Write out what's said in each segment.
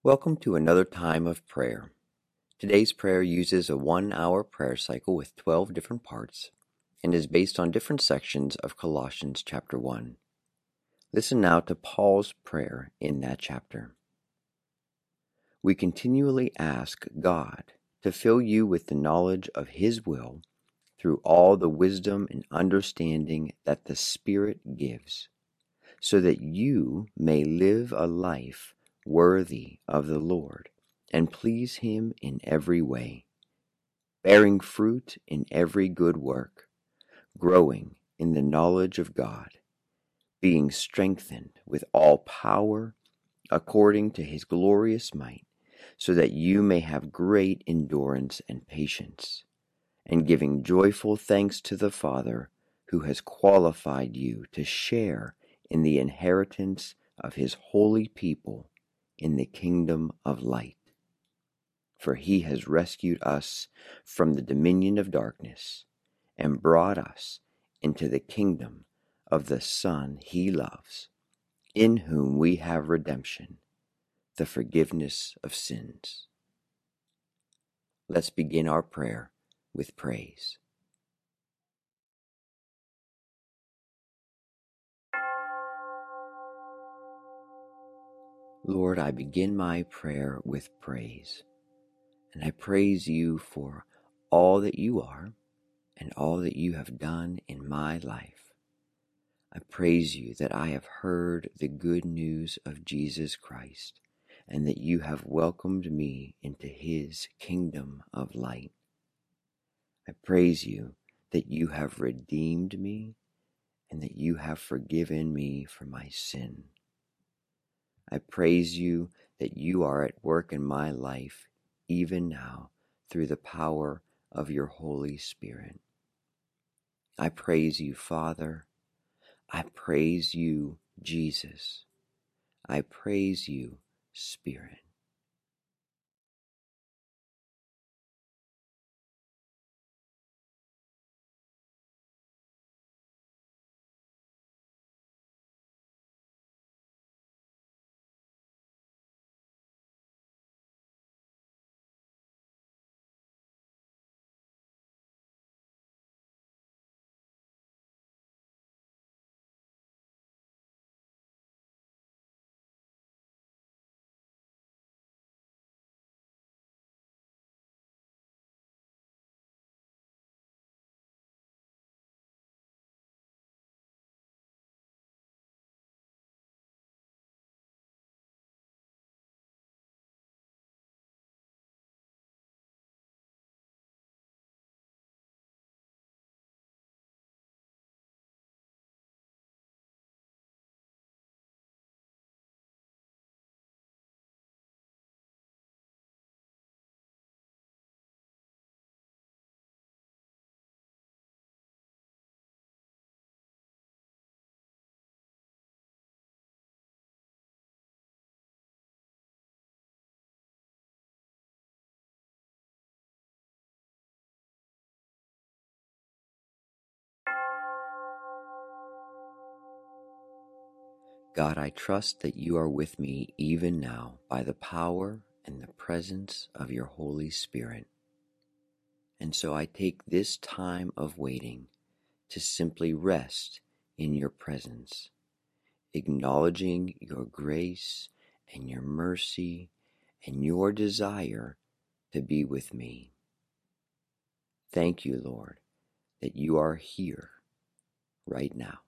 Welcome to another time of prayer. Today's prayer uses a 1-hour prayer cycle with 12 different parts and is based on different sections of Colossians chapter 1. Listen now to Paul's prayer in that chapter. We continually ask God to fill you with the knowledge of His will through all the wisdom and understanding that the Spirit gives, so that you may live a life worthy of the Lord and please Him in every way, bearing fruit in every good work, growing in the knowledge of God, being strengthened with all power according to His glorious might, so that you may have great endurance and patience, and giving joyful thanks to the Father who has qualified you to share in the inheritance of His holy people in the kingdom of light. For He has rescued us from the dominion of darkness and brought us into the kingdom of the Son He loves, in whom we have redemption, the forgiveness of sins. Let's begin our prayer with praise. Lord, I begin my prayer with praise, and I praise you for all that you are and all that you have done in my life. I praise you that I have heard the good news of Jesus Christ, and that you have welcomed me into His kingdom of light. I praise you that you have redeemed me, and that you have forgiven me for my sin. I praise you that you are at work in my life, even now, through the power of your Holy Spirit. I praise you, Father. I praise you, Jesus. I praise you, Spirit. God, I trust that you are with me even now by the power and the presence of your Holy Spirit. And so I take this time of waiting to simply rest in your presence, acknowledging your grace and your mercy and your desire to be with me. Thank you, Lord, that you are here right now.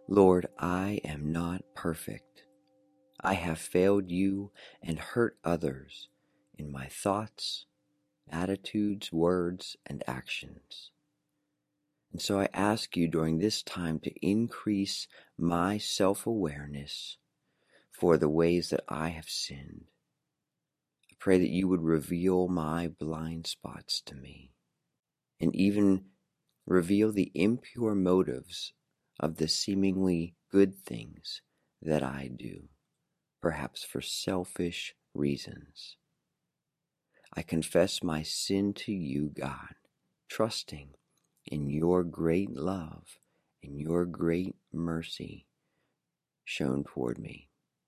Lord, I am not perfect. I have failed you and hurt others in my thoughts, attitudes, words, and actions. And so I ask you during this time to increase my self-awareness for the ways that I have sinned. I pray that you would reveal my blind spots to me, and even reveal the impure motives of the seemingly good things that I do, perhaps for selfish reasons. I confess my sin to you, God, trusting in your great love and your great mercy shown toward me.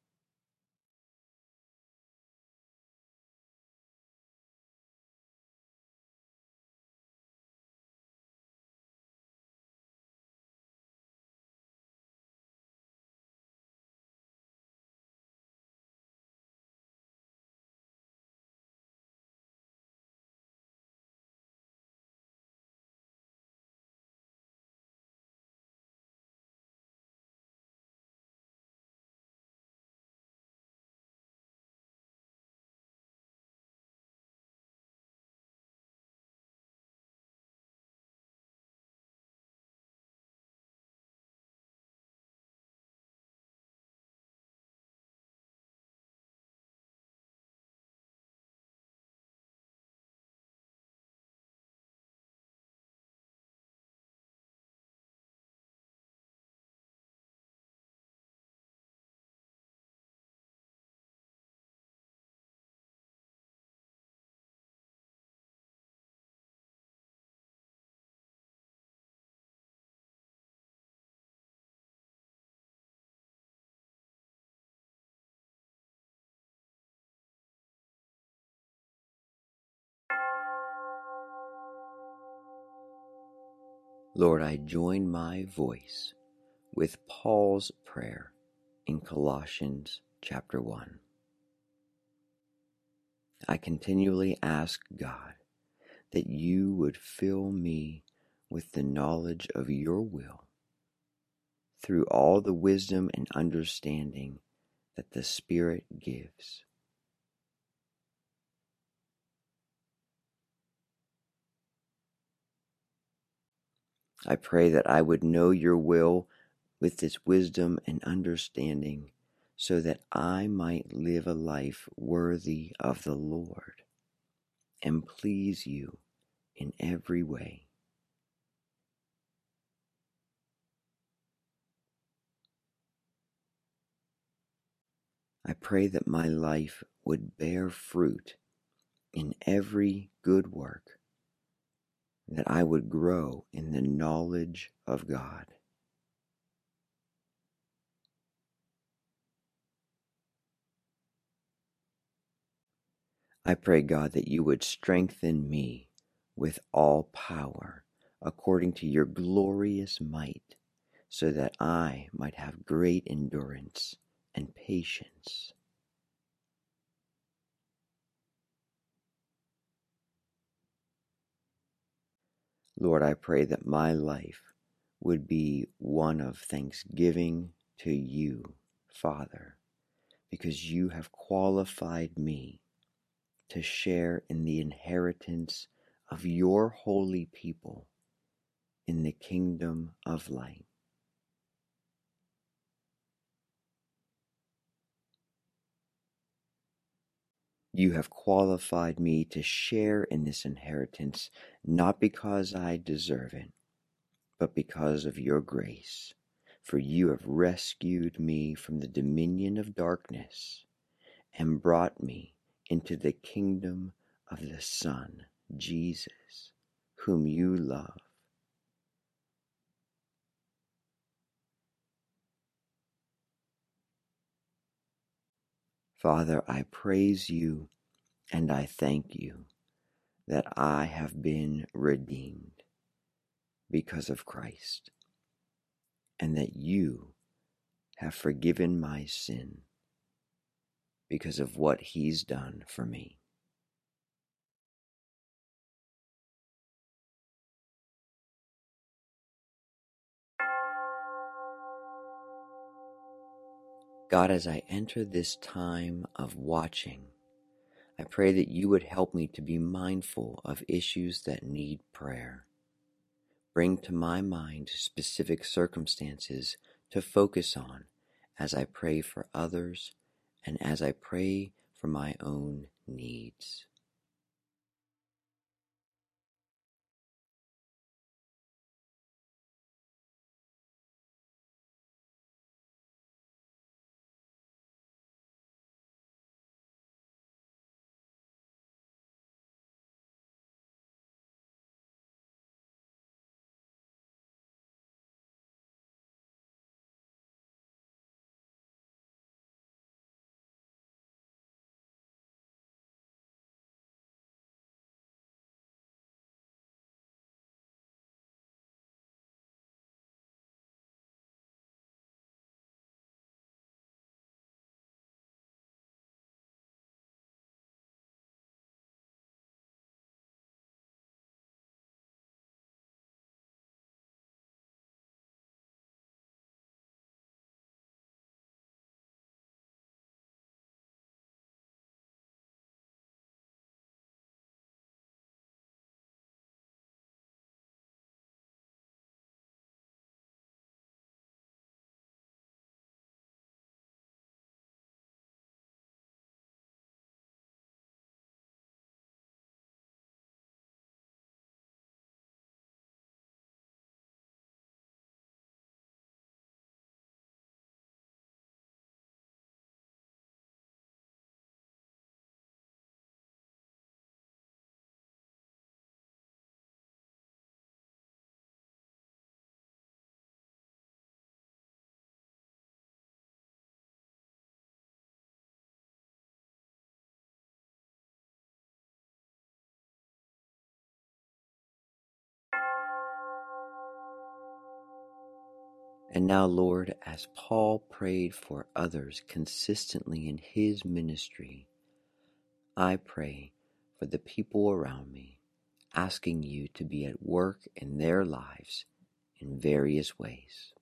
Lord, I join my voice with Paul's prayer in Colossians chapter 1. I continually ask God that you would fill me with the knowledge of your will through all the wisdom and understanding that the Spirit gives. I pray that I would know your will with this wisdom and understanding so that I might live a life worthy of the Lord and please you in every way. I pray that my life would bear fruit in every good work, that I would grow in the knowledge of God. I pray, God, that you would strengthen me with all power according to your glorious might, so that I might have great endurance and patience. Lord, I pray that my life would be one of thanksgiving to you, Father, because you have qualified me to share in the inheritance of your holy people in the kingdom of light. You have qualified me to share in this inheritance, not because I deserve it, but because of your grace. For you have rescued me from the dominion of darkness and brought me into the kingdom of the Son, Jesus, whom you love. Father, I praise you and I thank you that I have been redeemed because of Christ, and that you have forgiven my sin because of what he's done for me. God, as I enter this time of watching, I pray that you would help me to be mindful of issues that need prayer. Bring to my mind specific circumstances to focus on as I pray for others and as I pray for my own needs. And now, Lord, as Paul prayed for others consistently in his ministry, I pray for the people around me, asking you to be at work in their lives in various ways.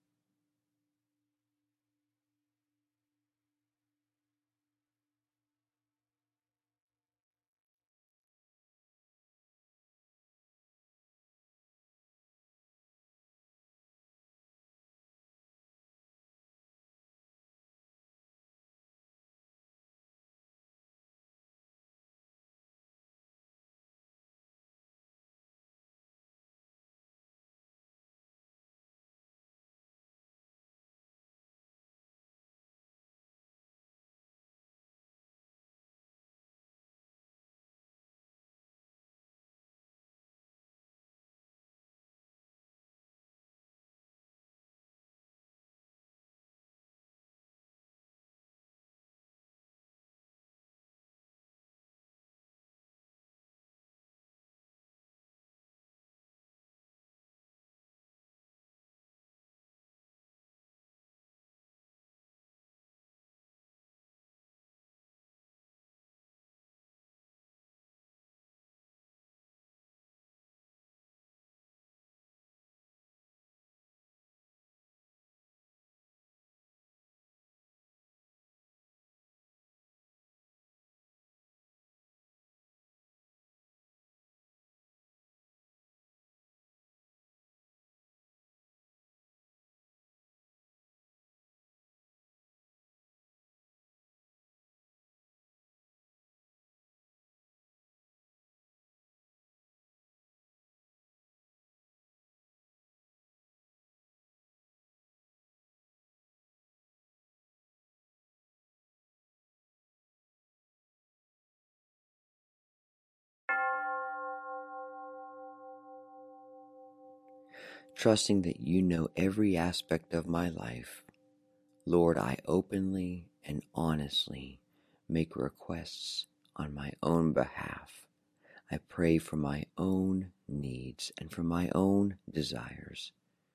Trusting that you know every aspect of my life, Lord, I openly and honestly make requests on my own behalf. I pray for my own needs and for my own desires,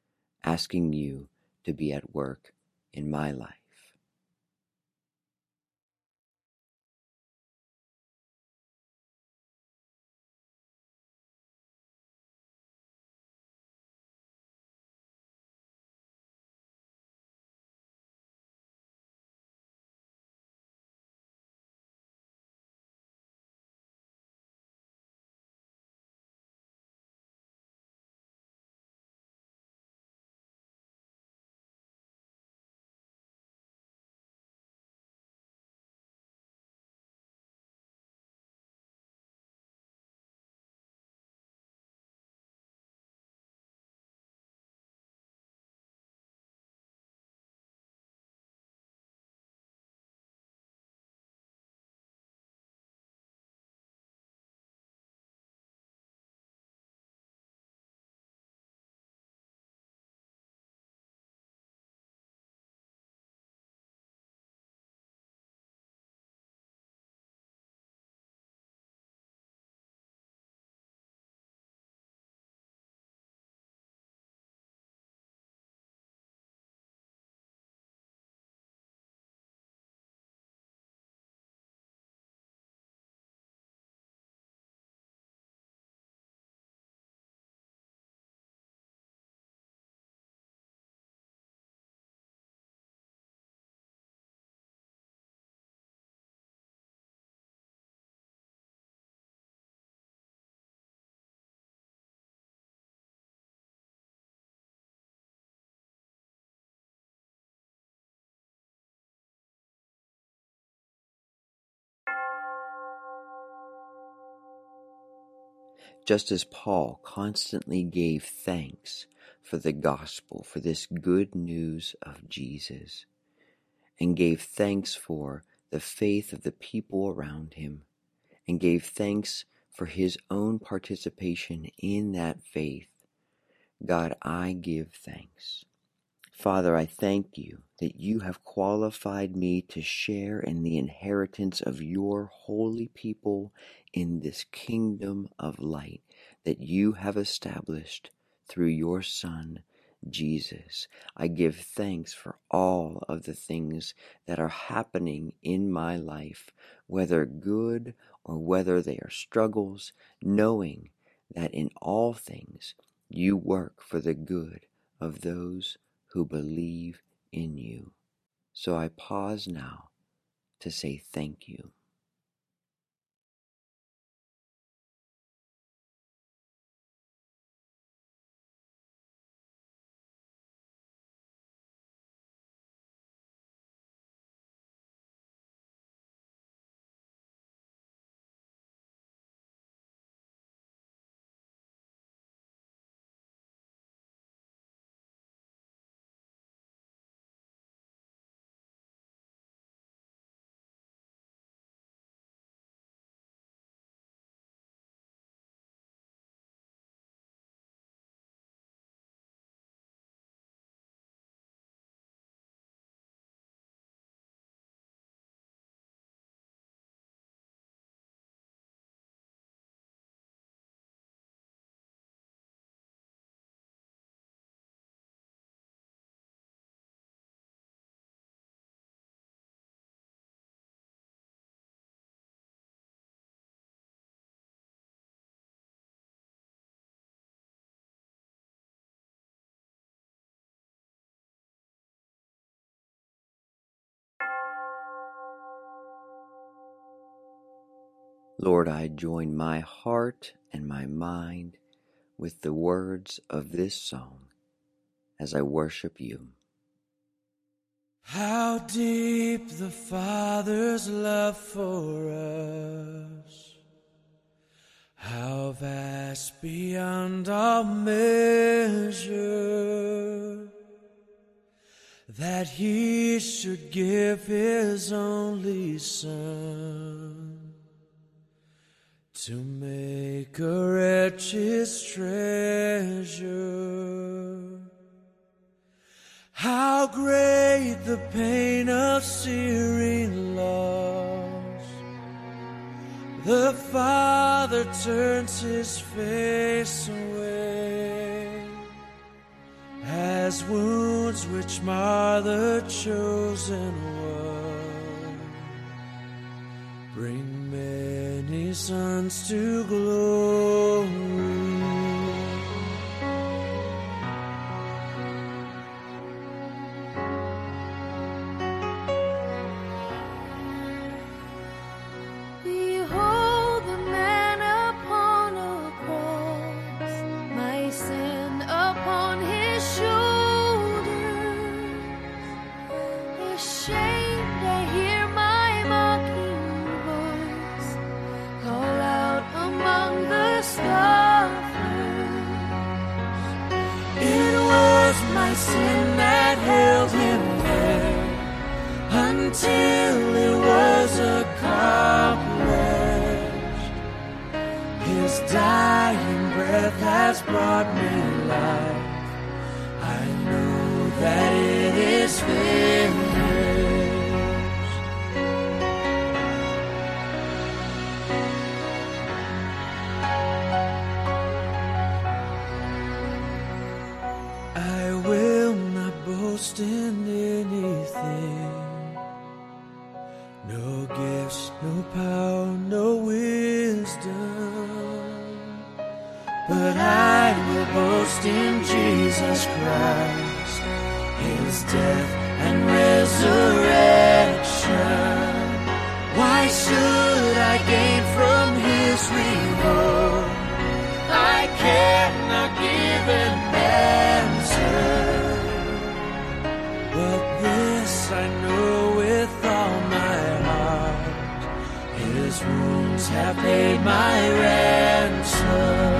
asking you to be at work in my life. just as Paul constantly gave thanks for the gospel, for this good news of Jesus, and gave thanks for the faith of the people around him, and gave thanks for his own participation in that faith. God, I give thanks. Father, I thank you that you have qualified me to share in the inheritance of your holy people in this kingdom of light that you have established through your Son, Jesus. I give thanks for all of the things that are happening in my life, whether good or whether they are struggles, knowing that in all things you work for the good of those who believe in you. So I pause now to say thank you. Lord, I join my heart and my mind with the words of this song as I worship you. How deep the Father's love for us, how vast beyond all measure, that he should give his only Son to make a wretch his treasure. How great the pain of searing loss, the Father turns his face away, as wounds which mar the chosen one bring many sons to glory. Behold the man upon a cross, my sin upon his shoulders. Ashamed, I hear my mocking voice call out among the scoffers. It was my sin that held him there until it was accomplished. His dying breath has brought me life. I know that it is finished. I will not boast in anything, no gifts, no power, no wisdom, but I will boast in Jesus Christ, his death and resurrection. Why should I gain from his reward? I cannot give an answer, but this I know with all my heart, his wounds have paid my ransom. answer.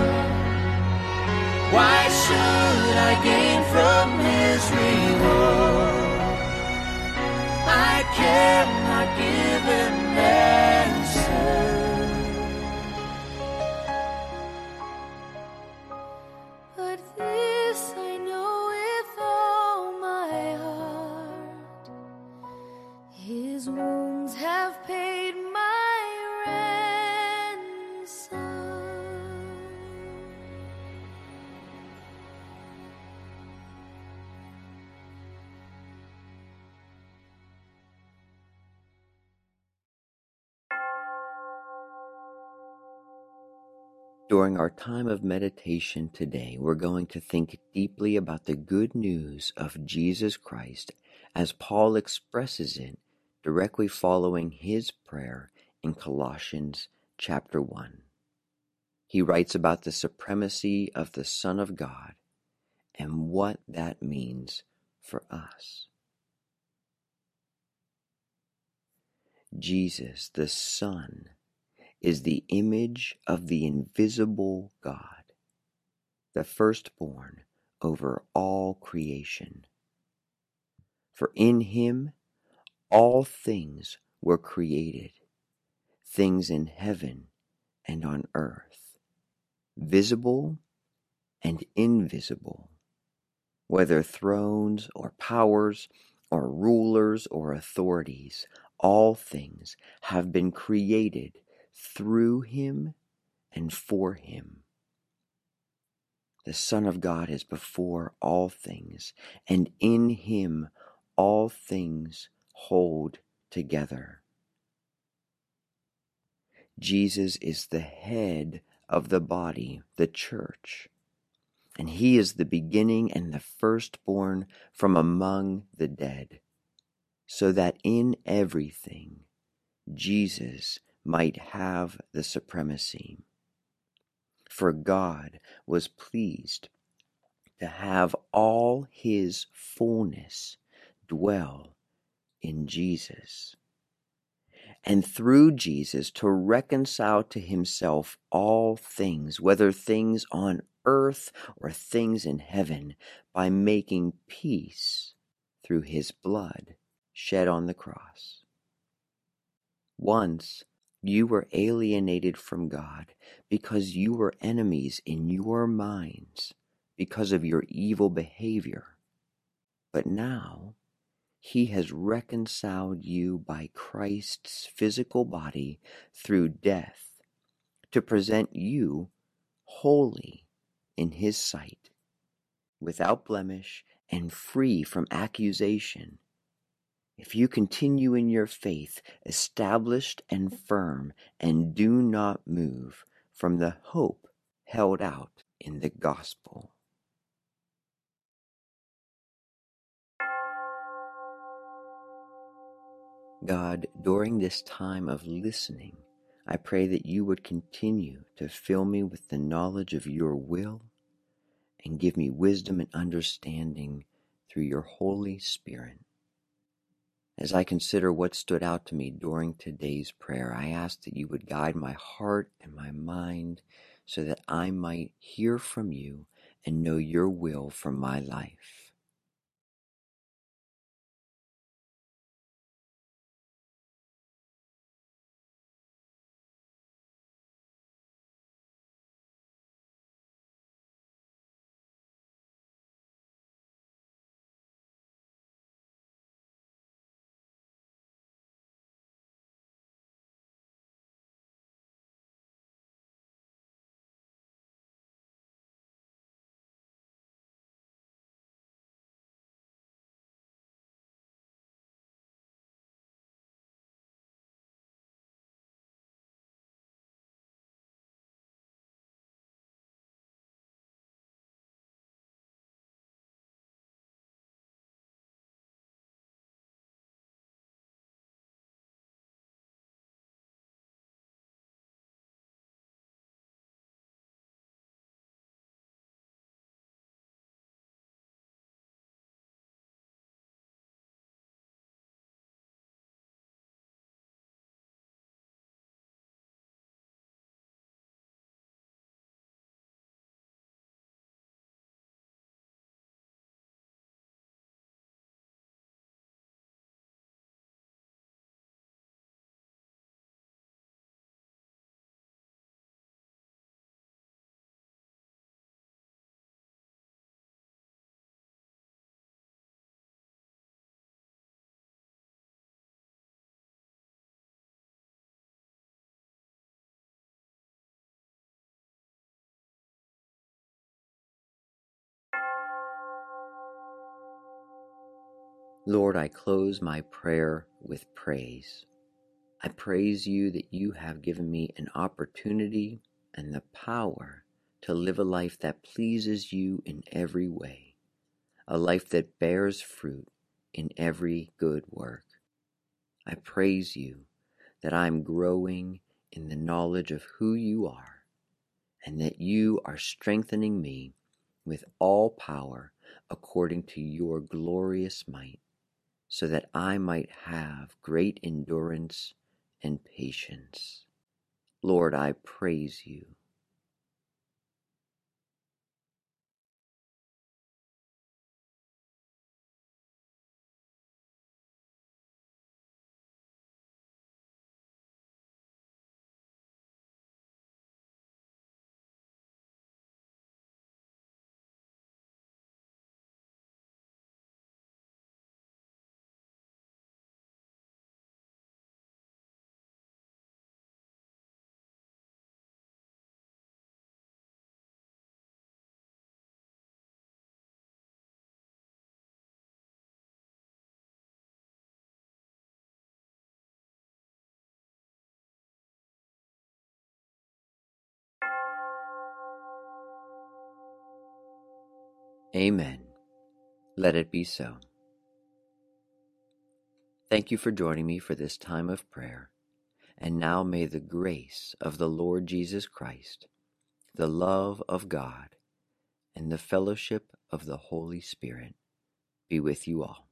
Why should I gain from his reward? I cannot give an answer. But this I know with all my heart, his wounds have paid my ransom. During our time of meditation today, we're going to think deeply about the good news of Jesus Christ as Paul expresses it directly following his prayer in Colossians chapter 1. He writes about the supremacy of the Son of God and what that means for us. Jesus, the Son, is the image of the invisible God, the firstborn over all creation. For in him all things were created, things in heaven and on earth, visible and invisible, whether thrones or powers or rulers or authorities, all things have been created through him and for him. The Son of God is before all things, and in him all things hold together. Jesus is the head of the body, the church, and he is the beginning and the firstborn from among the dead, so that in everything Jesus might have the supremacy. For God was pleased to have all his fullness dwell in Jesus, and through Jesus to reconcile to himself all things, whether things on earth or things in heaven, by making peace through his blood shed on the cross. Once you were alienated from God because you were enemies in your minds because of your evil behavior. But now he has reconciled you by Christ's physical body through death to present you holy in his sight, without blemish and free from accusation. If you continue in your faith, established and firm, and do not move from the hope held out in the gospel. God, during this time of listening, I pray that you would continue to fill me with the knowledge of your will and give me wisdom and understanding through your Holy Spirit. As I consider what stood out to me during today's prayer, I ask that you would guide my heart and my mind so that I might hear from you and know your will for my life. Lord, I close my prayer with praise. I praise you that you have given me an opportunity and the power to live a life that pleases you in every way, a life that bears fruit in every good work. I praise you that I am growing in the knowledge of who you are, and that you are strengthening me with all power according to your glorious might, so that I might have great endurance and patience. Lord, I praise you. Amen. Let it be so. Thank you for joining me for this time of prayer. And now may the grace of the Lord Jesus Christ, the love of God, and the fellowship of the Holy Spirit be with you all.